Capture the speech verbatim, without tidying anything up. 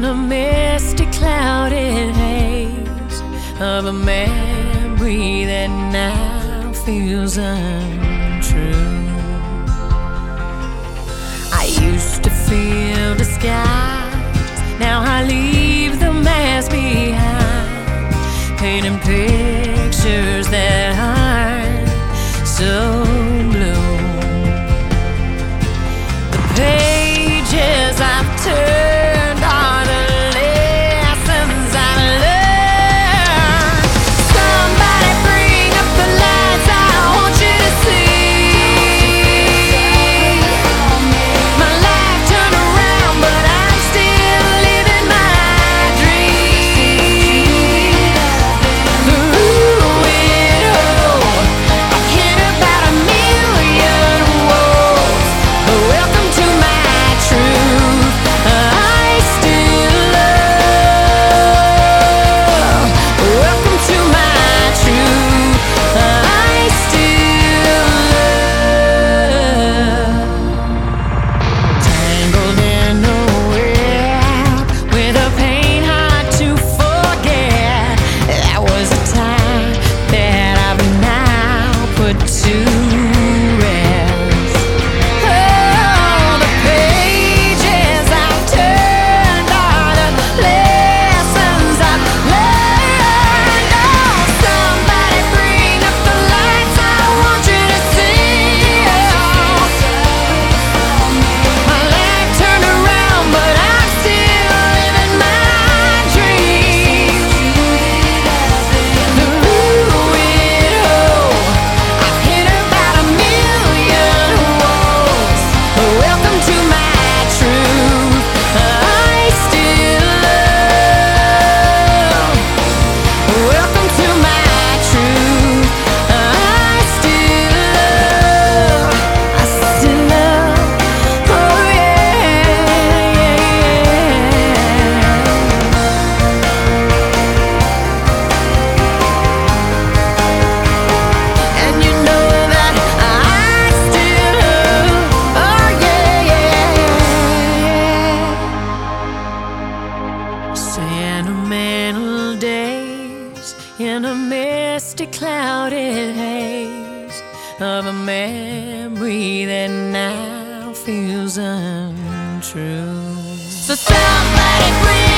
a misty, clouded haze of a memory that now feels untrue. I used to feel disguised, now I leave the mask behind, painting pictures that aren't so blue. The pages I've turned are the lessons I learned. Somebody bring up the lights, I want you to see. My life turned around, but I'm still living my dream. Through it all, I've hit about a million walls. Welcome to my truth. I still love. Welcome to my truth. I still love. Tangled in a web with a pain hard to forget. That was a time that I've now put to rest. Oh, the pages I've turned are the lessons I've learned. Oh, somebody bring up the lights, I want you to see. My life turned around, but I'm still living my dream. Through it all, I've hit about a million walls. Welcome to my truth. I still love. Welcome to my truth. I still love. I still love. Oh yeah, yeah, yeah. And you know that I still love. Oh yeah, yeah, yeah. Sentimental days in a misty, clouded haze of a memory that now feels untrue. So somebody bring